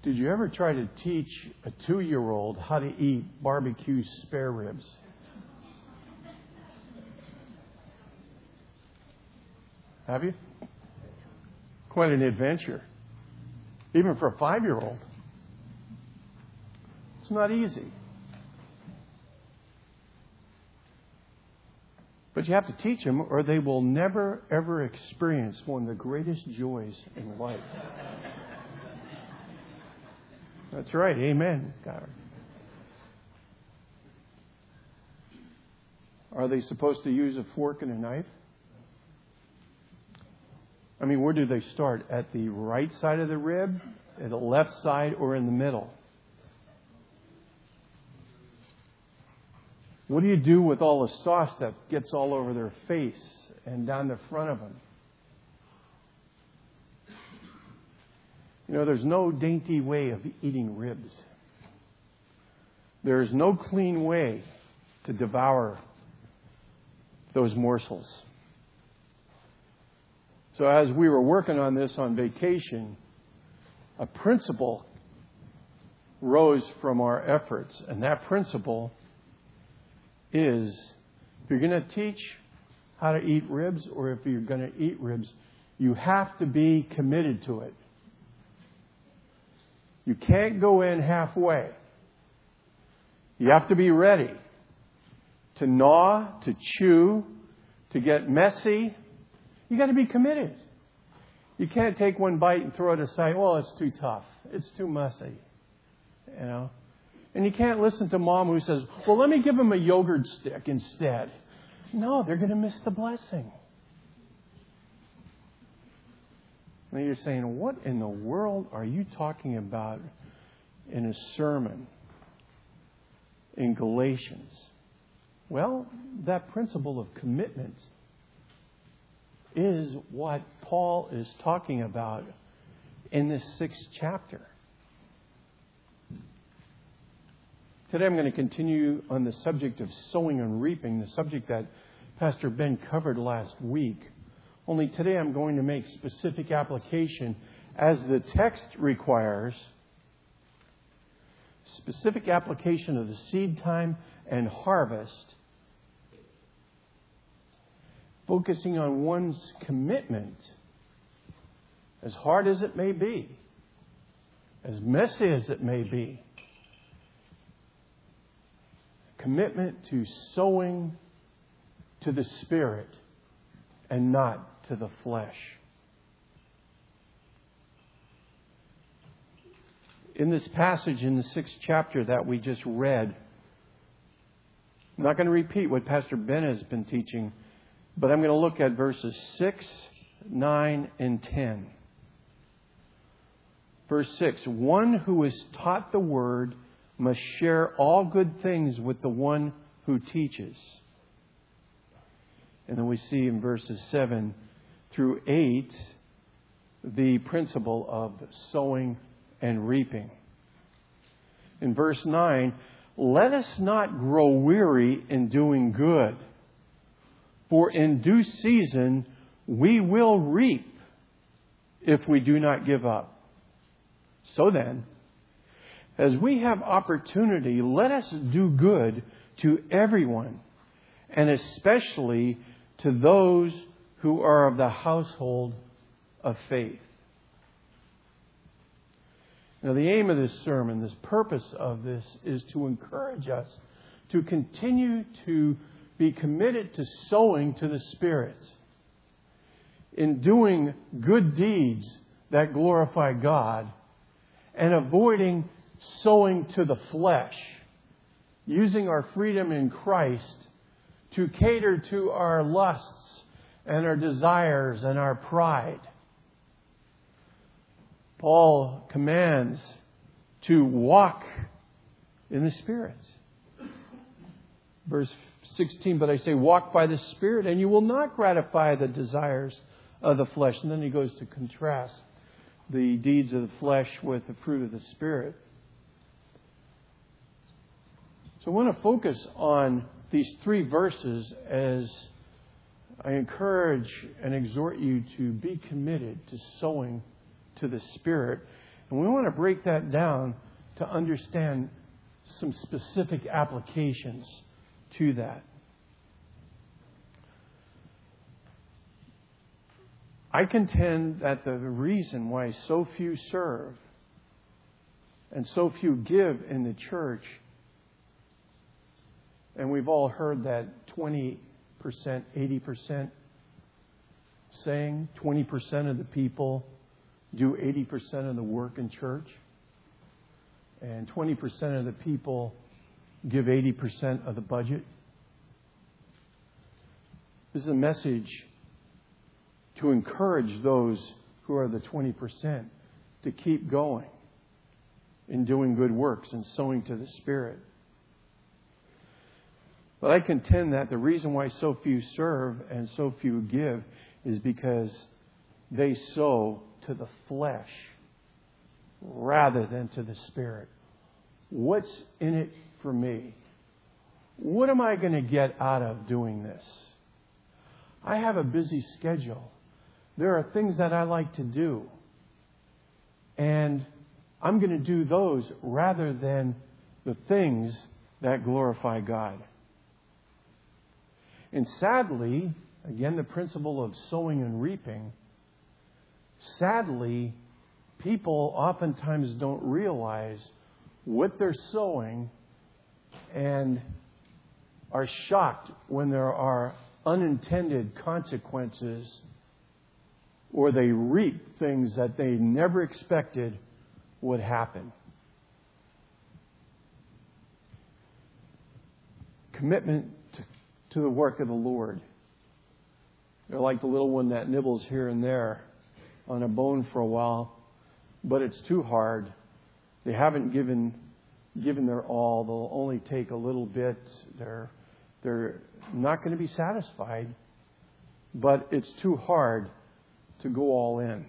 Did you ever try to teach a 2-year-old how to eat barbecue spare ribs? Have you? Quite an adventure. Even for a 5-year-old. It's not easy. But you have to teach them or they will never, ever experience one of the greatest joys in life. That's right. Amen. Are they supposed to use a fork and a knife? I mean, where do they start? At the right side of the rib, at the left side, or in the middle? What do you do with all the sauce that gets all over their face and down the front of them? You know, there's no dainty way of eating ribs. There's no clean way to devour those morsels. So as we were working on this on vacation, a principle rose from our efforts. And that principle is, if you're going to teach how to eat ribs, or if you're going to eat ribs, you have to be committed to it. You can't go in halfway. You have to be ready to gnaw, to chew, to get messy. You got to be committed. You can't take one bite and throw it aside. Well, it's too tough. It's too messy. You know? And you can't listen to Mom who says, well, let me give them a yogurt stick instead. No, they're going to miss the blessing. And you're saying, what in the world are you talking about in a sermon in Galatians? Well, that principle of commitment is what Paul is talking about in this 6th chapter. Today I'm going to continue on the subject of sowing and reaping, the subject that Pastor Ben covered last week. Only today I'm going to make specific application as the text requires, specific application of the seed time and harvest, focusing on one's commitment, as hard as it may be, as messy as it may be, commitment to sowing to the Spirit and not to the flesh. In this passage in the 6th chapter that we just read, I'm not going to repeat what Pastor Ben has been teaching, but I'm going to look at verses 6, 9, and 10. Verse 6, one who is taught the word must share all good things with the one who teaches. And then we see in verses 7 through 8 the principle of sowing and reaping. In verse 9, let us not grow weary in doing good, for in due season we will reap if we do not give up. So then, as we have opportunity, let us do good to everyone, and especially to those who are of the household of faith. Now, the aim of this sermon, this purpose of this, is to encourage us to continue to be committed to sowing to the Spirit, in doing good deeds that glorify God, and avoiding sowing to the flesh, using our freedom in Christ to cater to our lusts and our desires and our pride. Paul commands to walk in the Spirit. Verse 16, but I say, walk by the Spirit, and you will not gratify the desires of the flesh. And then he goes to contrast the deeds of the flesh with the fruit of the Spirit. So I want to focus on these 3 verses as I encourage and exhort you to be committed to sowing to the Spirit And we want to break that down to understand some specific applications to that. I contend that the reason why so few serve and so few give in the church, and we've all heard that 20%, 80% saying, 20% of the people do 80% of the work in church, and 20% of the people give 80% of the budget. This is a message to encourage those who are the 20% to keep going in doing good works and sowing to the Spirit. But I contend that the reason why so few serve and so few give is because they sow to the flesh rather than to the Spirit. What's in it for me? What am I going to get out of doing this? I have a busy schedule. There are things that I like to do. And I'm going to do those rather than the things that glorify God. And sadly, again, the principle of sowing and reaping, sadly, people oftentimes don't realize what they're sowing and are shocked when there are unintended consequences or they reap things that they never expected would happen. Commitment to the work of the Lord. They're like the little one that nibbles here and there on a bone for a while, but it's too hard. They haven't given their all. They'll only take a little bit. They're not going to be satisfied, but it's too hard to go all in.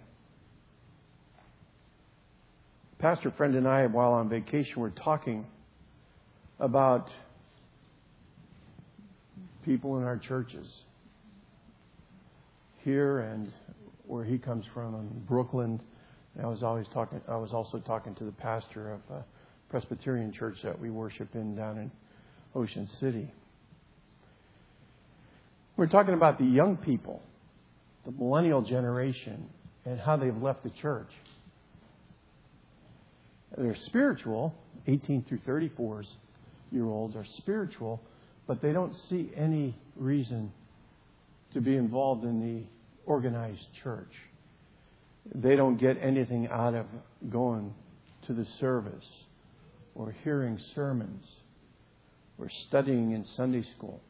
Pastor friend and I, while on vacation, were talking about people in our churches here and where he comes from in Brooklyn. And I was also talking to the pastor of a Presbyterian church that we worship in down in Ocean City. We're talking about the young people, the millennial generation, and how they've left the church. They're spiritual, 18 through 34-year-olds are spiritual, but they don't see any reason to be involved in the organized church. They don't get anything out of going to the service or hearing sermons or studying in Sunday school.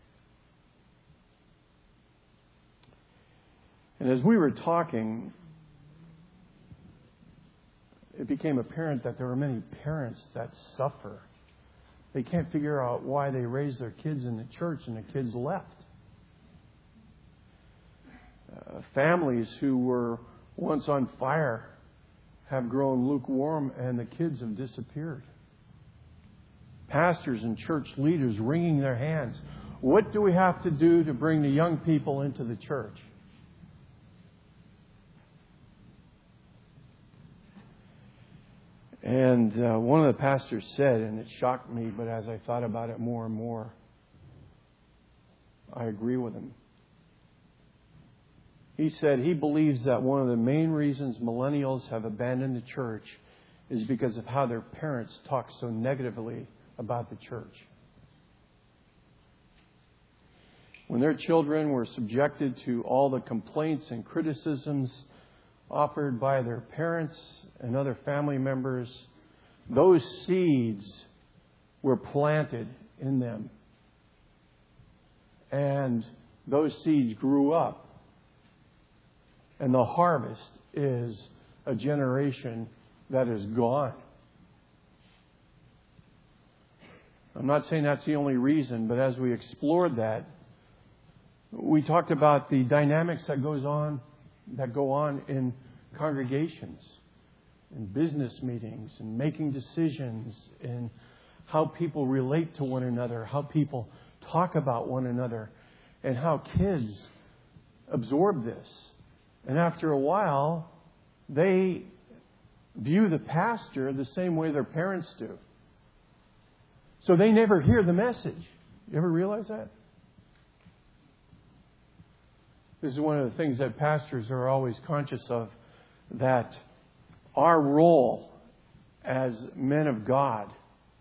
And as we were talking, it became apparent that there are many parents that suffer. They can't figure out why they raised their kids in the church and the kids left. Families who were once on fire have grown lukewarm and the kids have disappeared. Pastors and church leaders wringing their hands. What do we have to do to bring the young people into the church? And one of the pastors said, and it shocked me, but as I thought about it more and more, I agree with him. He said he believes that one of the main reasons millennials have abandoned the church is because of how their parents talk so negatively about the church. When their children were subjected to all the complaints and criticisms offered by their parents and other family members, those seeds were planted in them. And those seeds grew up. And the harvest is a generation that is gone. I'm not saying that's the only reason, but as we explored that, we talked about the dynamics that go on in congregations, in business meetings, in making decisions, in how people relate to one another, how people talk about one another, and how kids absorb this. And after a while, they view the pastor the same way their parents do. So they never hear the message. You ever realize that? This is one of the things that pastors are always conscious of, that our role as men of God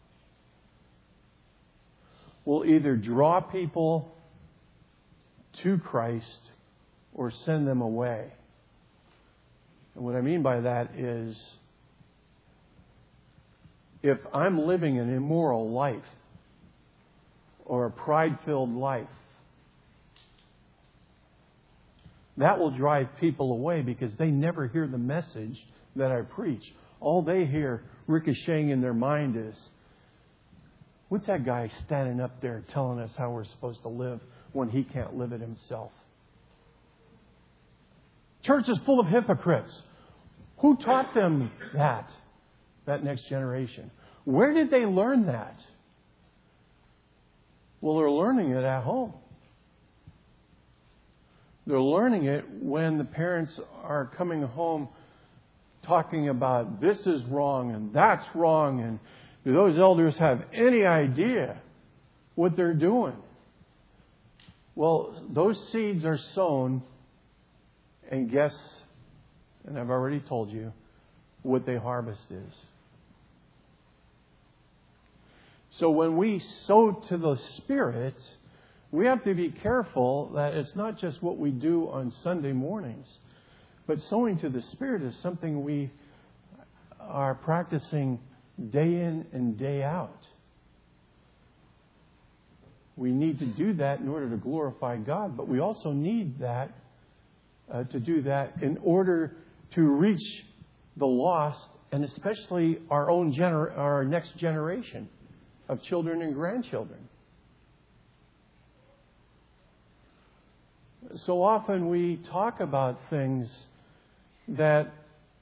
will either draw people to Christ or send them away. And what I mean by that is, if I'm living an immoral life or a pride-filled life, that will drive people away because they never hear the message that I preach. All they hear ricocheting in their mind is, what's that guy standing up there telling us how we're supposed to live when he can't live it himself? Church is full of hypocrites. Who taught them that? That next generation. Where did they learn that? Well, they're learning it at home. They're learning it when the parents are coming home talking about this is wrong and that's wrong, and do those elders have any idea what they're doing? Well, those seeds are sown, and guess, and I've already told you, what they harvest is. So when we sow to the Spirit, we have to be careful that it's not just what we do on Sunday mornings, but sowing to the Spirit is something we are practicing day in and day out. We need to do that in order to glorify God, but we also need that to do that in order to reach the lost, and especially our next generation of children and grandchildren. So often we talk about things that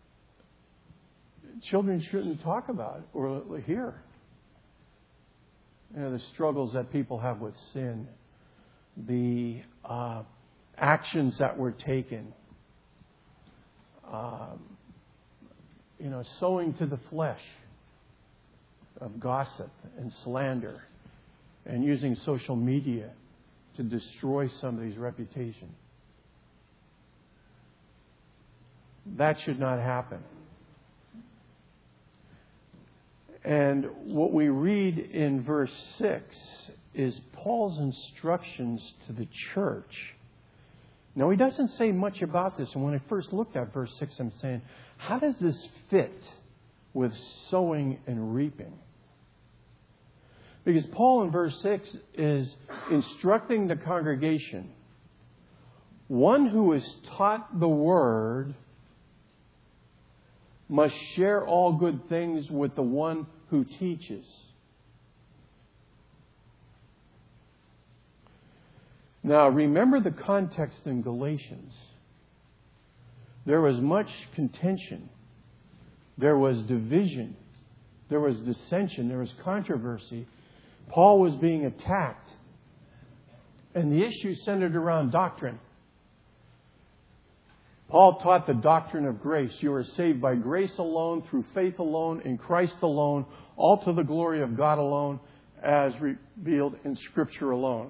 children shouldn't talk about or hear. You know, the struggles that people have with sin, the actions that were taken, sowing to the flesh of gossip and slander, and using social media to destroy somebody's reputation. That should not happen. And what we read in verse 6 is Paul's instructions to the church. Now, he doesn't say much about this. And when I first looked at verse 6, I'm saying, how does this fit with sowing and reaping? Because Paul in verse 6 is instructing the congregation. One who is taught the word must share all good things with the one who teaches. Now, remember the context in Galatians. There was much contention. There was division. There was dissension. There was controversy. Paul was being attacked. And the issue centered around doctrine. Paul taught the doctrine of grace. You are saved by grace alone, through faith alone, in Christ alone, all to the glory of God alone, as revealed in Scripture alone.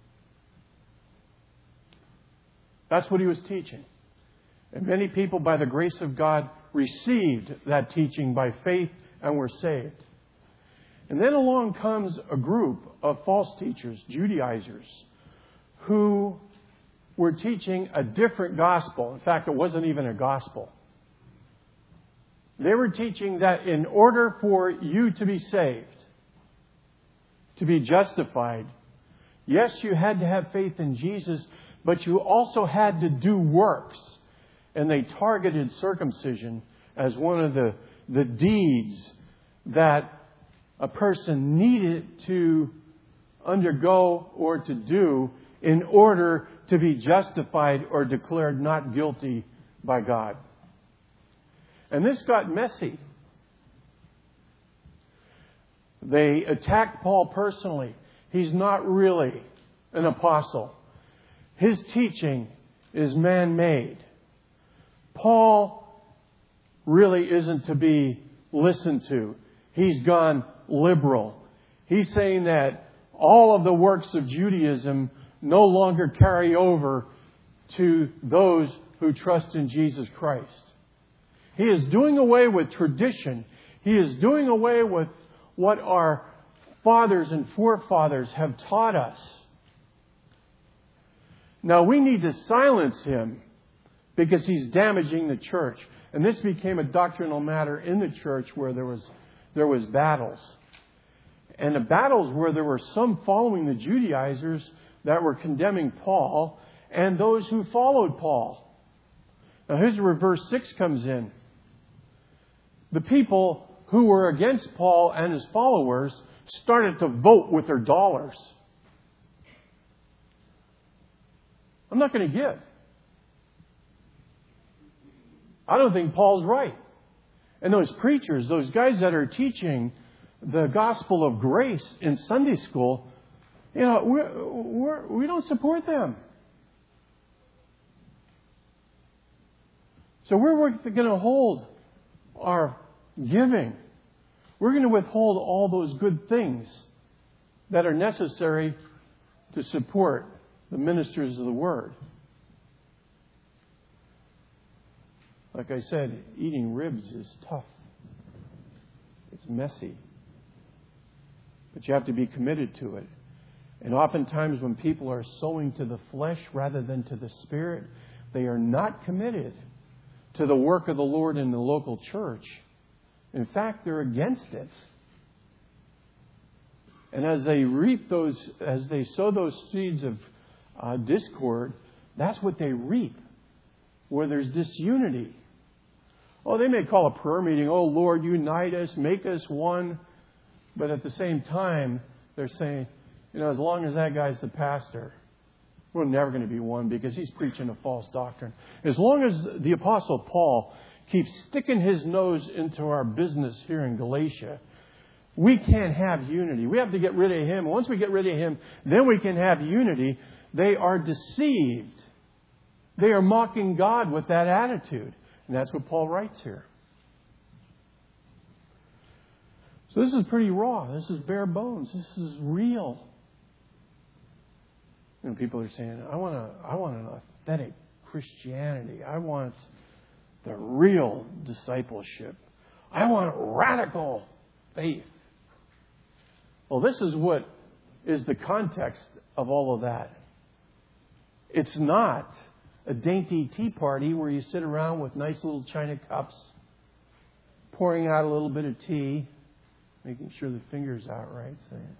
That's what he was teaching. And many people, by the grace of God, received that teaching by faith and were saved. And then along comes a group of false teachers, Judaizers, who were teaching a different gospel. In fact, it wasn't even a gospel. They were teaching that in order for you to be saved, to be justified, yes, you had to have faith in Jesus, but you also had to do works. And they targeted circumcision as one of the deeds that a person needed to undergo or to do in order to be justified or declared not guilty by God. And this got messy. They attacked Paul personally. He's not really an apostle. His teaching is man-made. Paul really isn't to be listened to. He's gone liberal. He's saying that all of the works of Judaism no longer carry over to those who trust in Jesus Christ. He is doing away with tradition. He is doing away with what our fathers and forefathers have taught us. Now we need to silence him because he's damaging the church. And this became a doctrinal matter in the church where there was battles. And the battles where there were some following the Judaizers that were condemning Paul and those who followed Paul. Now here's where verse 6 comes in. The people who were against Paul and his followers started to vote with their dollars. I'm not going to give. I don't think Paul's right. And those preachers, those guys that are teaching the gospel of grace in Sunday school, we don't support them. So we're going to hold our giving. We're going to withhold all those good things that are necessary to support the ministers of the Word. Like I said, eating ribs is tough. It's messy. But you have to be committed to it. And oftentimes when people are sowing to the flesh rather than to the Spirit, they are not committed to the work of the Lord in the local church. In fact, they're against it. And as they sow those seeds of discord, that's what they reap, where there's disunity. Oh, they may call a prayer meeting, oh Lord, unite us, make us one. But at the same time, they're saying, as long as that guy's the pastor, we're never going to be one because he's preaching a false doctrine. As long as the Apostle Paul keeps sticking his nose into our business here in Galatia, we can't have unity. We have to get rid of him. Once we get rid of him, then we can have unity. They are deceived. They are mocking God with that attitude. And that's what Paul writes here. So this is pretty raw. This is bare bones. This is real. And people are saying, I want an authentic Christianity. I want the real discipleship. I want radical faith. Well, this is what is the context of all of that. It's not a dainty tea party where you sit around with nice little china cups, pouring out a little bit of tea, making sure the finger's out right,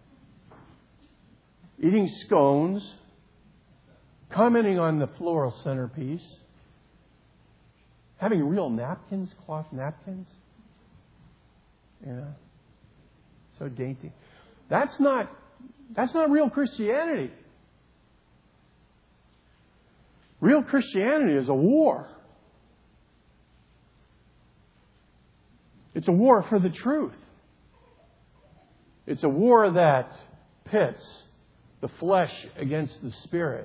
eating scones, commenting on the floral centerpiece, having real napkins, cloth napkins. Yeah. So dainty. That's not real Christianity. Real Christianity is a war. It's a war for the truth. It's a war that pits the flesh against the spirit.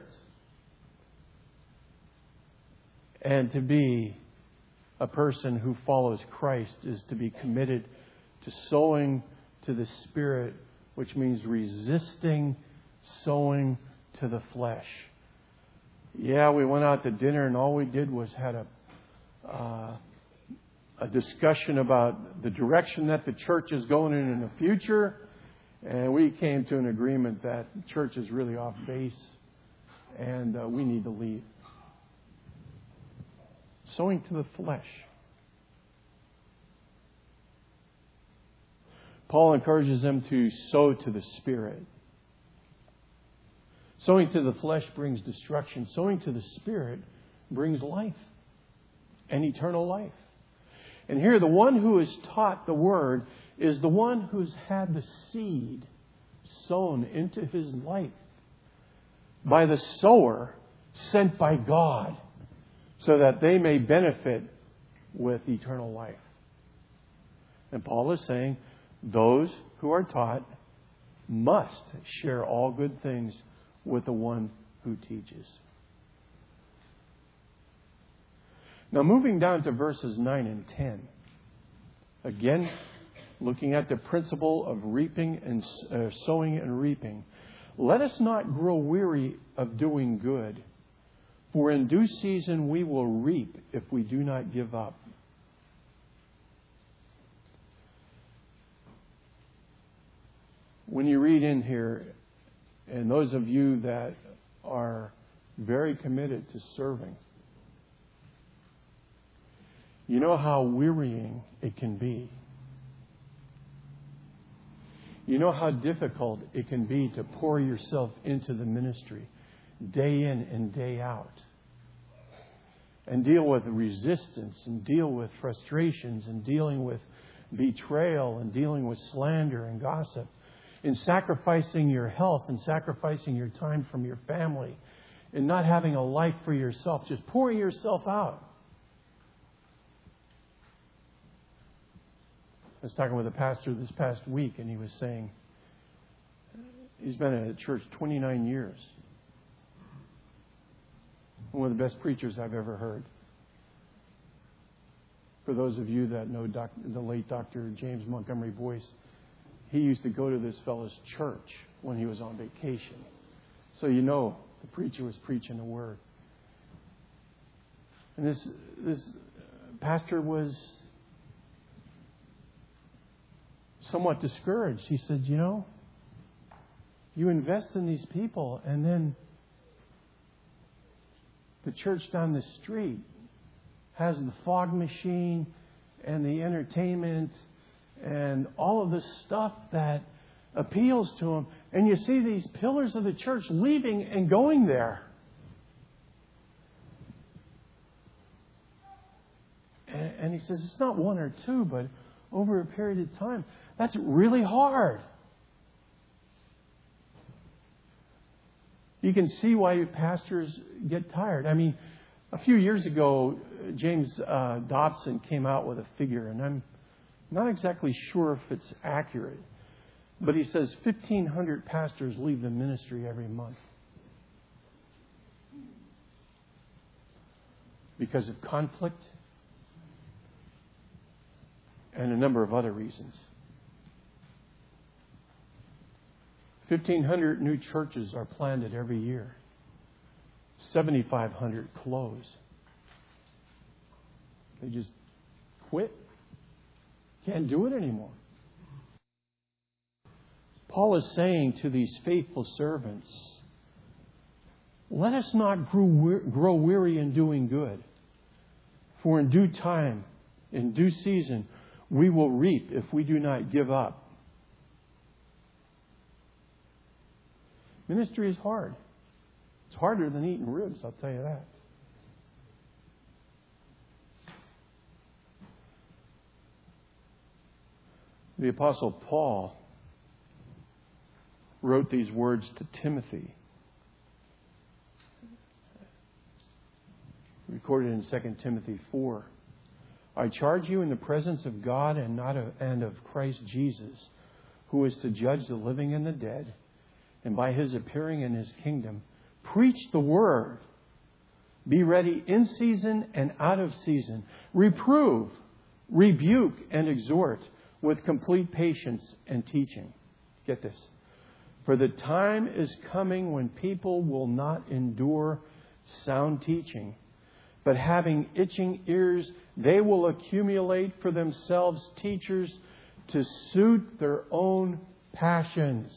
And to be a person who follows Christ is to be committed to sowing to the Spirit, which means resisting sowing to the flesh. Yeah, we went out to dinner and all we did was had a discussion about the direction that the church is going in the future. And we came to an agreement that the church is really off base and we need to leave. Sowing to the flesh. Paul encourages them to sow to the Spirit. Sowing to the flesh brings destruction. Sowing to the Spirit brings life and eternal life. And here, the one who is taught the Word is the one who's had the seed sown into his life by the sower sent by God, so that they may benefit with eternal life. And Paul is saying those who are taught must share all good things with the one who teaches. Now, moving down to verses 9 and 10. Again, looking at the principle of reaping and sowing and reaping. Let us not grow weary of doing good, for in due season we will reap if we do not give up. When you read in here, and those of you that are very committed to serving, you know how wearying it can be. You know how difficult it can be to pour yourself into the ministry day in and day out, and deal with resistance, and deal with frustrations, and dealing with betrayal, and dealing with slander and gossip, and sacrificing your health and sacrificing your time from your family, and not having a life for yourself, just pouring yourself out. I was talking with a pastor this past week, and he was saying he's been at a church 29 years. One of the best preachers I've ever heard. For those of you that know the late Dr. James Montgomery Boyce, he used to go to this fellow's church when he was on vacation. So you know the preacher was preaching the word. And this pastor was somewhat discouraged. He said, you know, you invest in these people, and then the church down the street has the fog machine and the entertainment and all of this stuff that appeals to them. And you see these pillars of the church leaving and going there. And he says, it's not one or two, but over a period of time. That's really hard. You can see why pastors get tired. I mean, a few years ago, James Dobson came out with a figure, and I'm not exactly sure if it's accurate, but he says 1,500 pastors leave the ministry every month because of conflict and a number of other reasons. 1,500 new churches are planted every year. 7,500 close. They just quit. Can't do it anymore. Paul is saying to these faithful servants, let us not grow weary in doing good, for in due time, in due season, we will reap if we do not give up. Ministry is hard. It's harder than eating ribs, I'll tell you that. The Apostle Paul wrote these words to Timothy. Recorded in 2 Timothy 4. I charge you in the presence of God and of Christ Jesus, who is to judge the living and the dead, and by His appearing in His kingdom, preach the word. Be ready in season and out of season. Reprove, rebuke, and exhort with complete patience and teaching. Get this. For the time is coming when people will not endure sound teaching, but having itching ears, they will accumulate for themselves teachers to suit their own passions,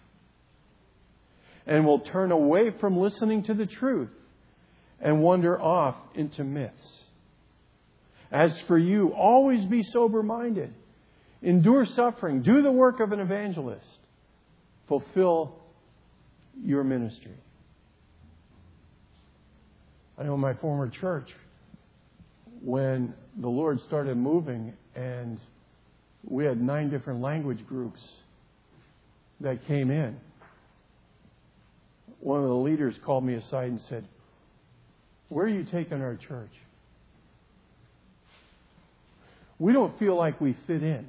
and will turn away from listening to the truth and wander off into myths. As for you, always be sober-minded. Endure suffering. Do the work of an evangelist. Fulfill your ministry. I know my former church, when the Lord started moving and we had 9 different language groups that came in, one of the leaders called me aside and said, where are you taking our church? We don't feel like we fit in.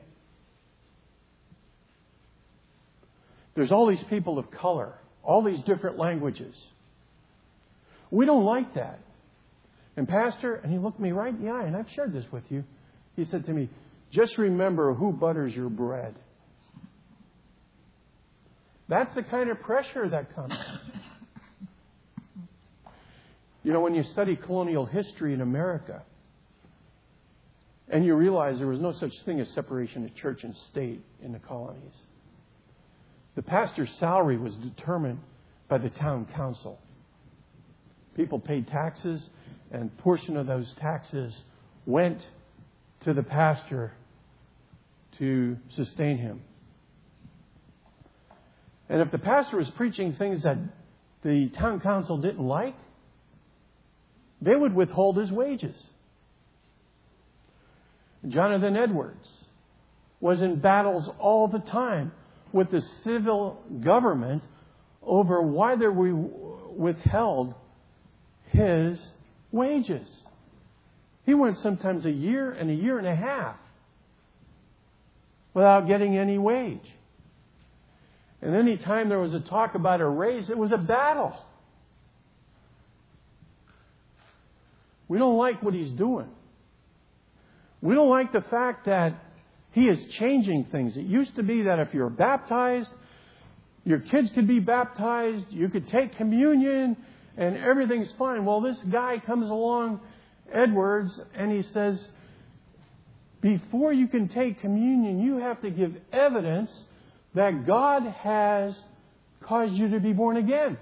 There's all these people of color, all these different languages. We don't like that. And Pastor, and he looked me right in the eye, and I've shared this with you. He said to me, just remember who butters your bread. That's the kind of pressure that comes. You know, when you study colonial history in America, and you realize there was no such thing as separation of church and state in the colonies. The pastor's salary was determined by the town council. People paid taxes, and a portion of those taxes went to the pastor to sustain him. And if the pastor was preaching things that the town council didn't like, they would withhold his wages. Jonathan Edwards was in battles all the time with the civil government over why they withheld his wages. He went sometimes a year and a half without getting any wage. And any time there was a talk about a raise, it was a battle. We don't like what he's doing. We don't like the fact that he is changing things. It used to be that if you're baptized, your kids could be baptized, you could take communion, and everything's fine. Well, this guy comes along, Edwards, and he says, before you can take communion, you have to give evidence that God has caused you to be born again.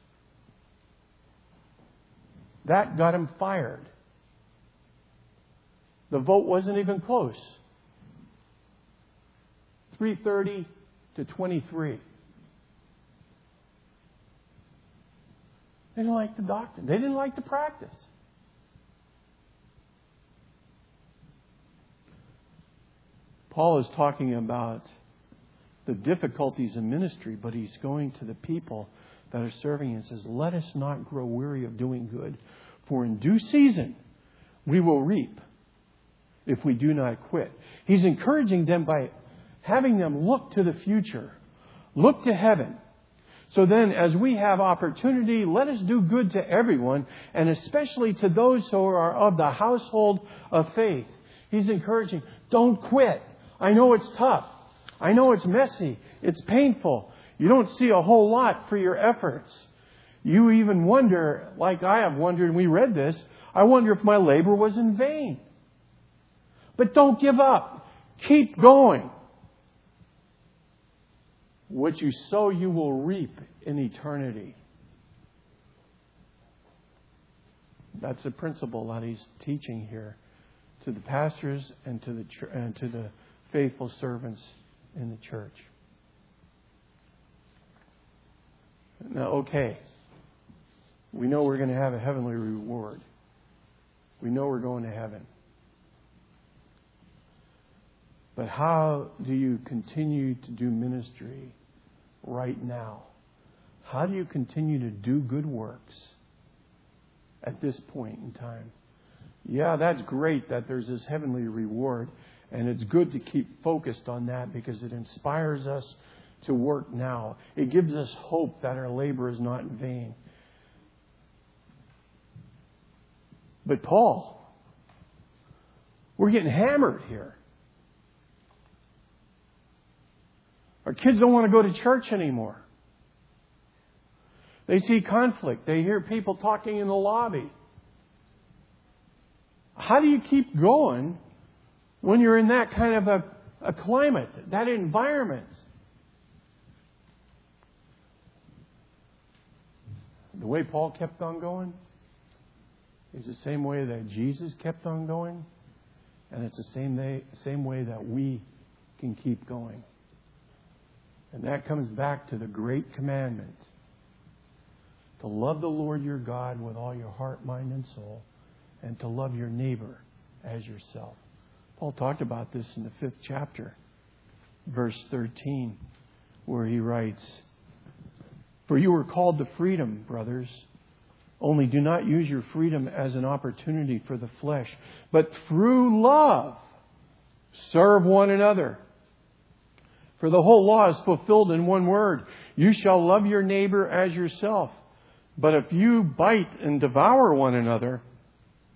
That got him fired. The vote wasn't even close. 330 to 23. They didn't like the doctrine. They didn't like the practice. Paul is talking about the difficulties in ministry, but he's going to the people that are serving and says, let us not grow weary of doing good, for in due season we will reap if we do not quit. He's encouraging them by having them look to the future, look to heaven. So then, as we have opportunity, let us do good to everyone, and especially to those who are of the household of faith. He's encouraging, don't quit. I know it's tough. I know it's messy. It's painful. You don't see a whole lot for your efforts. You even wonder, like I have wondered, and we read this, I wonder if my labor was in vain. But don't give up. Keep going. What you sow, you will reap in eternity. That's the principle that he's teaching here to the pastors and to the faithful servants in the church. Now, okay, we know we're going to have a heavenly reward. We know we're going to heaven. But how do you continue to do ministry right now? How do you continue to do good works at this point in time? Yeah, that's great that there's this heavenly reward, and it's good to keep focused on that because it inspires us to work now. It gives us hope that our labor is not in vain. But Paul, we're getting hammered here. Our kids don't want to go to church anymore. They see conflict. They hear people talking in the lobby. How do you keep going when you're in that kind of a climate, that environment? The way Paul kept on going is the same way that Jesus kept on going. And it's the same way that we can keep going. And that comes back to the great commandment. To love the Lord your God with all your heart, mind, and soul. And to love your neighbor as yourself. Paul talked about this in the 5th chapter, verse 13, where he writes, for you were called to freedom, brothers. Only do not use your freedom as an opportunity for the flesh, but through love serve one another. For the whole law is fulfilled in one word. You shall love your neighbor as yourself. But if you bite and devour one another,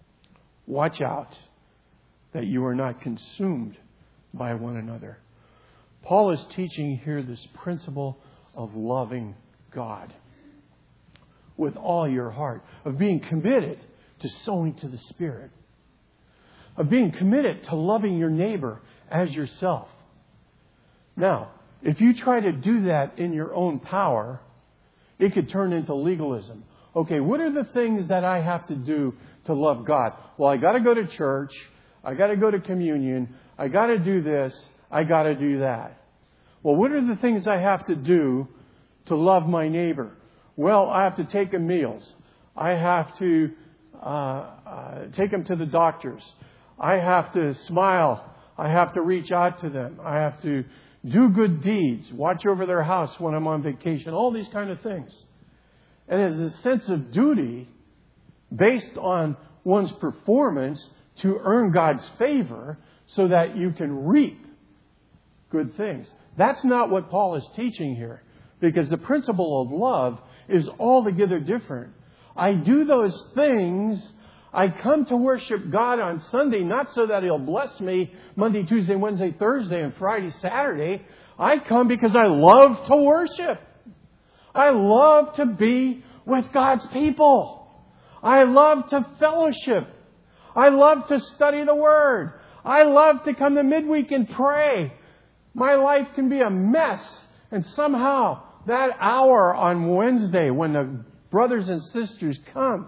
Watch out that you are not consumed by one another. Paul is teaching here this principle of loving God with all your heart, of being committed to sowing to the Spirit, of being committed to loving your neighbor as yourself. Now, if you try to do that in your own power, it could turn into legalism. Okay, what are the things that I have to do to love God? Well, I got to go to church. I got to go to communion. I got to do this. I got to do that. Well, what are the things I have to do to love my neighbor? Well, I have to take them meals. I have to take them to the doctors. I have to smile. I have to reach out to them. I have to do good deeds. Watch over their house when I'm on vacation. All these kind of things. And there's a sense of duty based on one's performance to earn God's favor so that you can reap good things. That's not what Paul is teaching here, because the principle of love is altogether different. I do those things. I come to worship God on Sunday, not so that He'll bless me Monday, Tuesday, Wednesday, Thursday, and Friday, Saturday. I come because I love to worship. I love to be with God's people. I love to fellowship. I love to study the Word. I love to come to midweek and pray. My life can be a mess, and somehow that hour on Wednesday when the brothers and sisters come,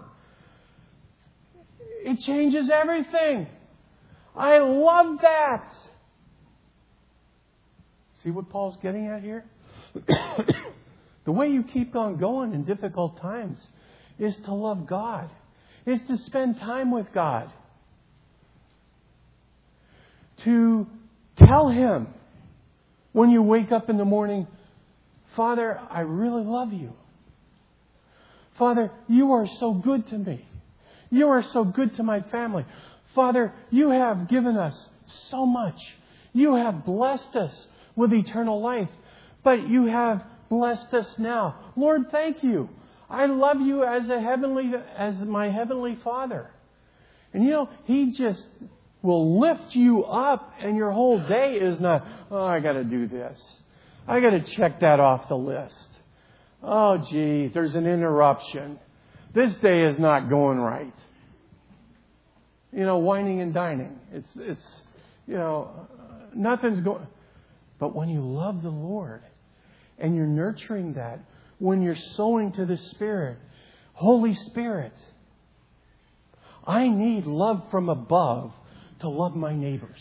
it changes everything. I love that. See what Paul's getting at here? The way you keep on going in difficult times is to love God, is to spend time with God, to tell Him when you wake up in the morning, Father, I really love you. Father, you are so good to me. You are so good to my family. Father, you have given us so much. You have blessed us with eternal life, but you have blessed us now. Lord, thank you. I love you as my heavenly Father. And you know, He just will lift you up, and your whole day is not, oh, I got to do this. I got to check that off the list. Oh, gee, there's an interruption. This day is not going right. You know, whining and dining. It's nothing's going. But when you love the Lord and you're nurturing that, when you're sowing to the Spirit, Holy Spirit, I need love from above to love my neighbors.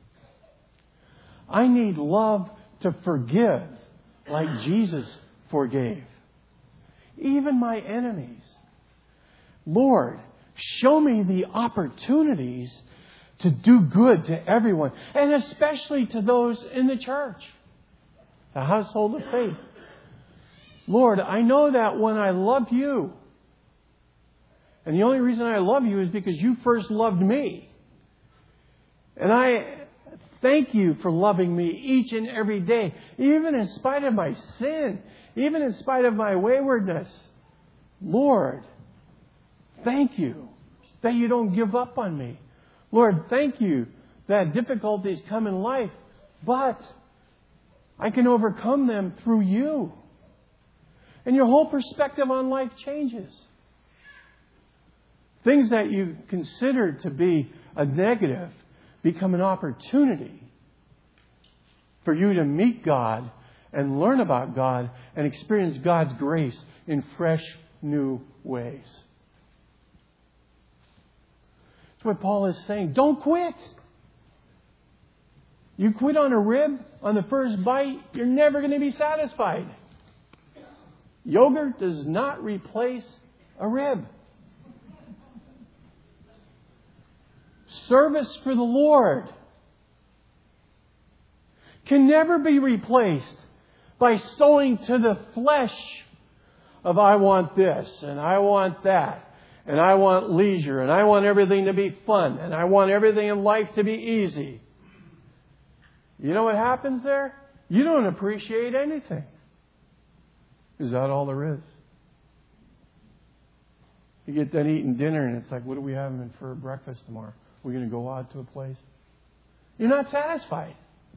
I need love to forgive like Jesus forgave. Even my enemies. Lord, show me the opportunities to do good to everyone, and especially to those in the church, the household of faith. Lord, I know that when I love you, and the only reason I love you is because you first loved me. And I thank you for loving me each and every day, even in spite of my sin, even in spite of my waywardness. Lord, thank you that you don't give up on me. Lord, thank you that difficulties come in life, but I can overcome them through you. And your whole perspective on life changes. Things that you considered to be a negative become an opportunity for you to meet God and learn about God and experience God's grace in fresh, new ways. That's what Paul is saying. Don't quit. You quit on a rib on the first bite, you're never going to be satisfied. Yogurt does not replace a rib. Service for the Lord can never be replaced by sowing to the flesh of I want this and I want that and I want leisure and I want everything to be fun and I want everything in life to be easy. You know what happens there? You don't appreciate anything. Is that all there is? You get done eating dinner and it's like, what are we having for breakfast tomorrow? We're going to go out to a place? You're not satisfied.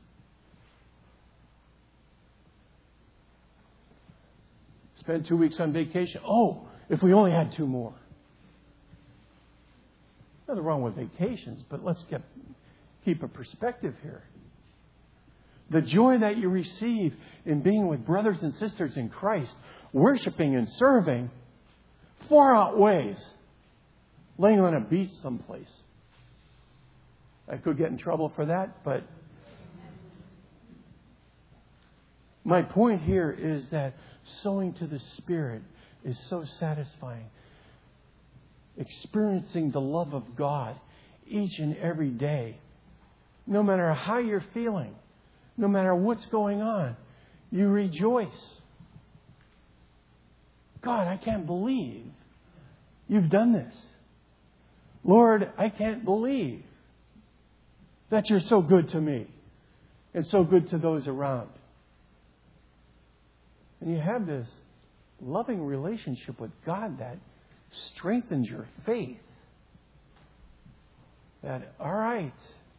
Spend 2 weeks on vacation. Oh, if we only had 2 more. Nothing wrong with vacations, but let's keep a perspective here. The joy that you receive in being with brothers and sisters in Christ, worshiping and serving, far outweighs laying on a beach someplace. I could get in trouble for that, but my point here is that sowing to the Spirit is so satisfying. Experiencing the love of God each and every day. No matter how you're feeling, no matter what's going on, you rejoice. God, I can't believe you've done this. Lord, I can't believe that you're so good to me and so good to those around. And you have this loving relationship with God that strengthens your faith. That, all right,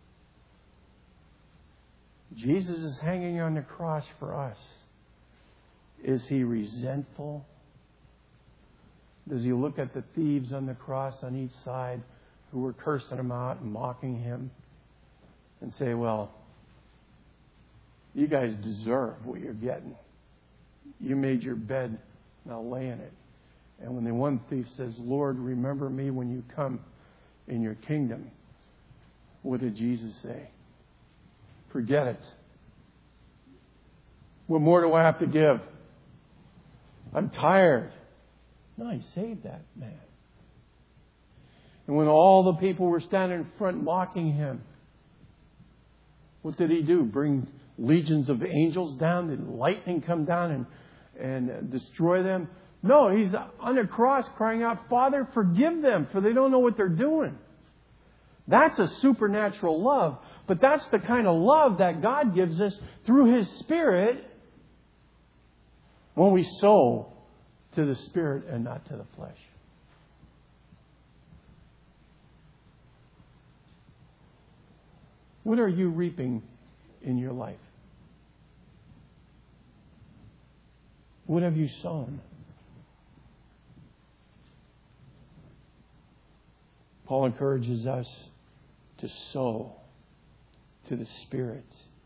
Jesus is hanging on the cross for us. Is He resentful? Does He look at the thieves on the cross on each side who were cursing Him out and mocking Him and say, well, you guys deserve what you're getting. You made your bed, now lay in it. And when the one thief says, Lord, remember me when you come in your kingdom, what did Jesus say? Forget it. What more do I have to give? I'm tired. No, He saved that man. And when all the people were standing in front mocking Him, what did He do? Bring legions of angels down? Did lightning come down and destroy them? No, He's on the cross crying out, Father, forgive them, for they don't know what they're doing. That's a supernatural love. But that's the kind of love that God gives us through His Spirit when we sow to the Spirit and not to the flesh. What are you reaping in your life? What have you sown? Paul encourages us to sow to the Spirit.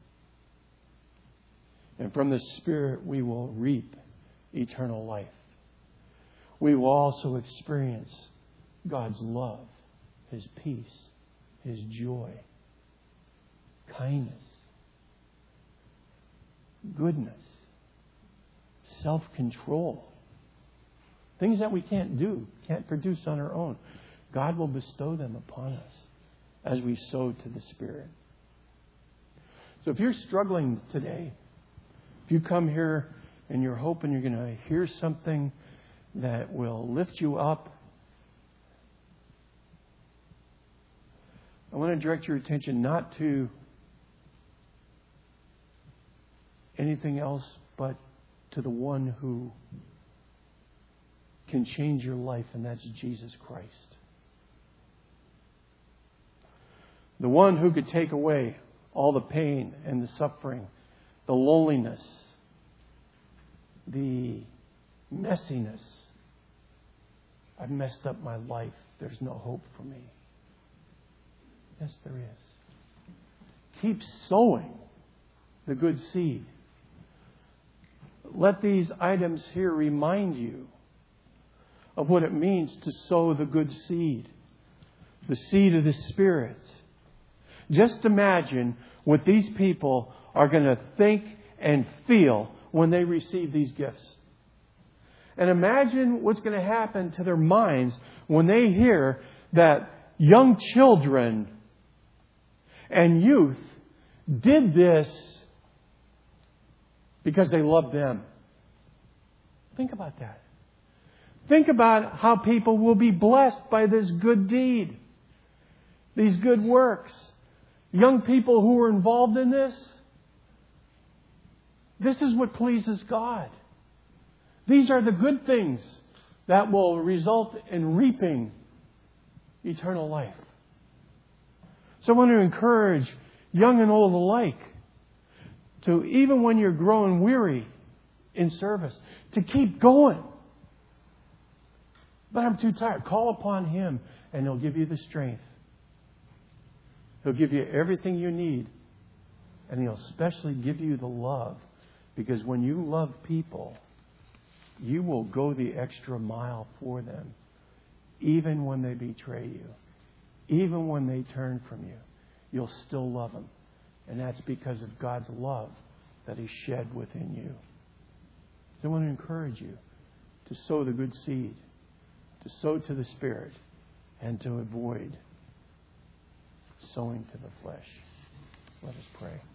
And from the Spirit we will reap eternal life. We will also experience God's love, His peace, His joy, kindness, goodness, self-control. Things that we can't do, can't produce on our own. God will bestow them upon us as we sow to the Spirit. So if you're struggling today, if you come here and you're hoping you're going to hear something that will lift you up, I want to direct your attention not to anything else but to the one who can change your life, and that's Jesus Christ. The one who could take away all the pain and the suffering, the loneliness, the messiness. I've messed up my life. There's no hope for me. Yes, there is. Keep sowing the good seed. Let these items here remind you of what it means to sow the good seed, the seed of the Spirit. Just imagine what these people are going to think and feel when they receive these gifts. And imagine what's going to happen to their minds when they hear that young children and youth did this because they loved them. Think about that. Think about how people will be blessed by this good deed, these good works. Young people who are involved in this, this is what pleases God. These are the good things that will result in reaping eternal life. So I want to encourage young and old alike to, even when you're growing weary in service, to keep going. But I'm too tired. Call upon Him and He'll give you the strength. He'll give you everything you need. And He'll especially give you the love. Because when you love people, you will go the extra mile for them. Even when they betray you. Even when they turn from you. You'll still love them. And that's because of God's love that He shed within you. So I want to encourage you to sow the good seed. To sow to the Spirit. And to avoid sowing to the flesh. Let us pray.